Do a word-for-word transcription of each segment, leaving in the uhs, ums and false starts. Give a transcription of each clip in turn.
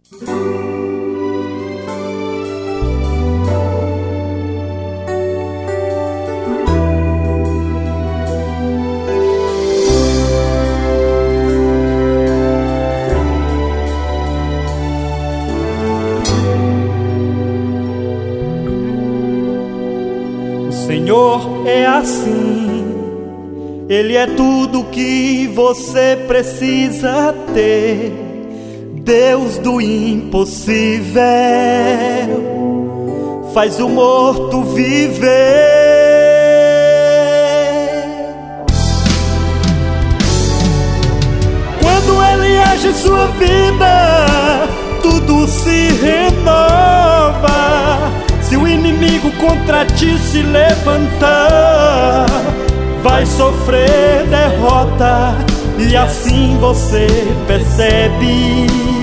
O Senhor é assim, Ele é tudo que você precisa ter. Deus do impossível faz o morto viver. Quando Ele age em sua vida, tudo se renova. Se o inimigo contra ti se levantar, vai sofrer derrota. E assim você percebe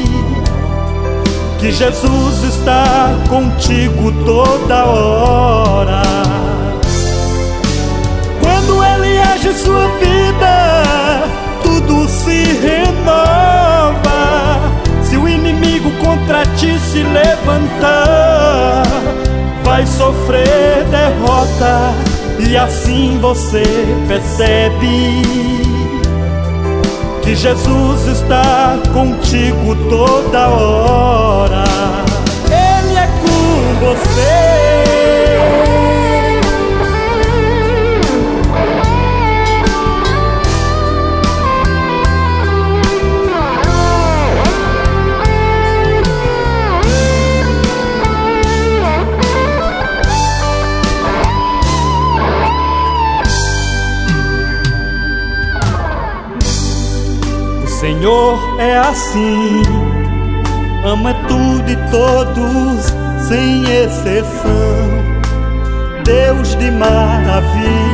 que Jesus está contigo toda hora. Quando Ele age em sua vida, tudo se renova. Se o inimigo contra ti se levantar, vai sofrer derrota. E assim você percebe que Jesus está contigo toda hora. Ele é com você. O Senhor é assim, ama tudo e todos, sem exceção. Deus de maravilhas,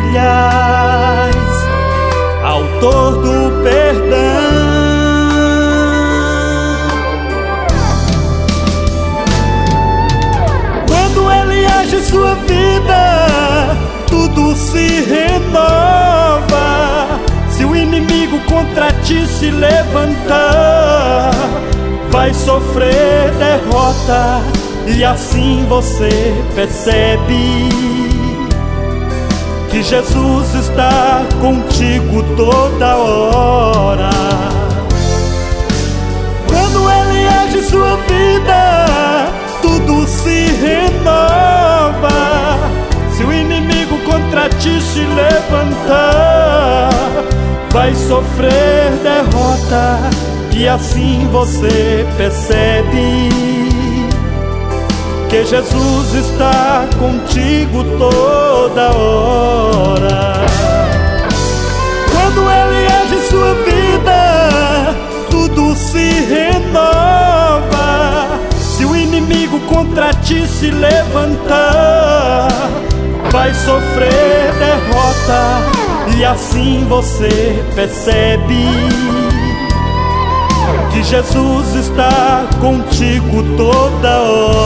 autor do perdão. Quando Ele age em sua vida, tudo se renova. Se o inimigo contra ti se levantar, vai sofrer derrota. E assim você percebe que Jesus está contigo toda hora. Quando Ele age em sua vida, tudo se renova. Se o inimigo contra ti se levantar, vai sofrer derrota. E assim você percebe que Jesus está contigo toda hora. Quando Ele age em sua vida, tudo se renova. Se o inimigo contra ti se levantar, vai sofrer derrota. E assim você percebe que Jesus está contigo toda hora.